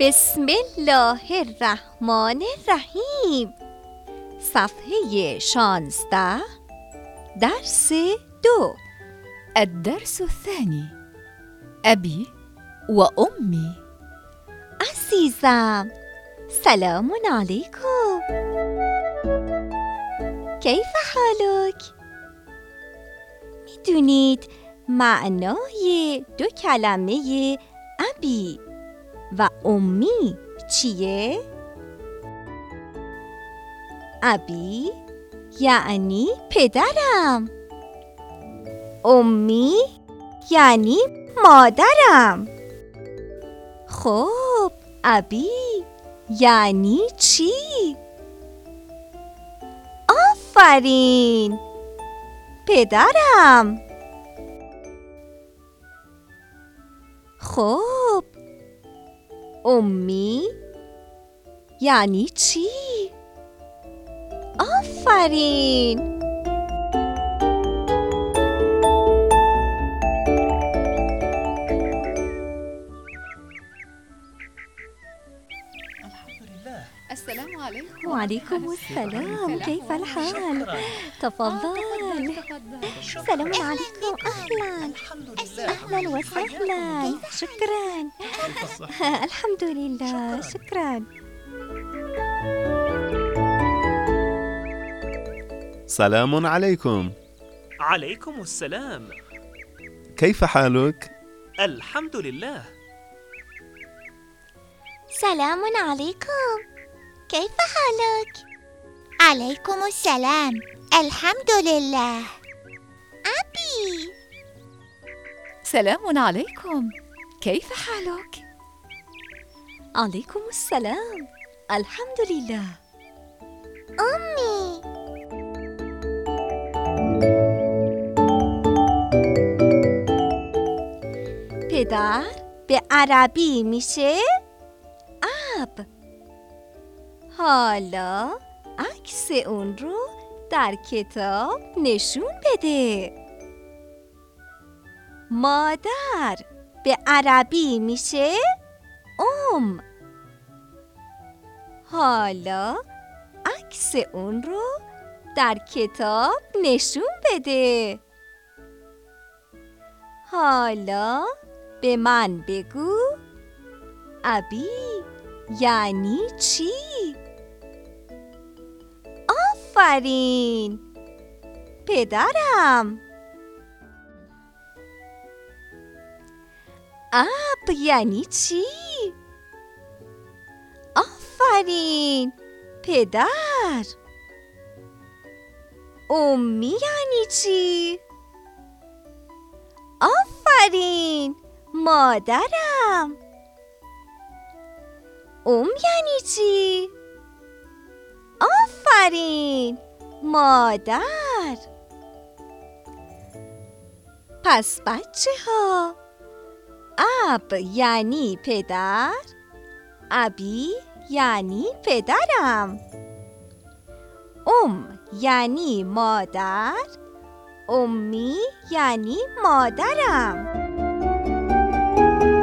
بسم الله الرحمن الرحیم. صفحه 16 درس 2. الدرس الثاني. أبي وأمي. عزیزم، سلام علیکم. کیف حالک؟ میدونید معنای 2 کلمه ابی و امی چیه؟ ابی یعنی پدرم، امی یعنی مادرم. خب ابی یعنی چی؟ آفرین، پدرم. خب امی یعنی چی؟ آفرین. السلام عليكم. وعليكم السلام، كيف الحال؟ تفضل. سلام عليكم. أهلا أهلا وسهلا. شكرا. الحمد لله، شكرا. سلام عليكم. عليكم السلام. كيف حالك؟ الحمد لله. سلام عليكم، كيف حالك؟ عليكم السلام. الحمد لله. أبي. سلام عليكم، كيف حالك؟ عليكم السلام، الحمد لله. أمي. پدر به عربی میشه اب. حالا عکس اون رو در کتاب نشون بده. مادر به عربی میشه حالا عکس اون رو در کتاب نشون بده. حالا به من بگو ابی یعنی چی؟ آفرین، پدرم. اب یعنی چی؟ آفرین، پدر. امی یعنی چی؟ آفرین، مادرم. یعنی چی؟ آفرین، مادر. پس بچه ها، اب یعنی پدر، ابی یعنی پدرم، یعنی مادر، امی یعنی مادرم.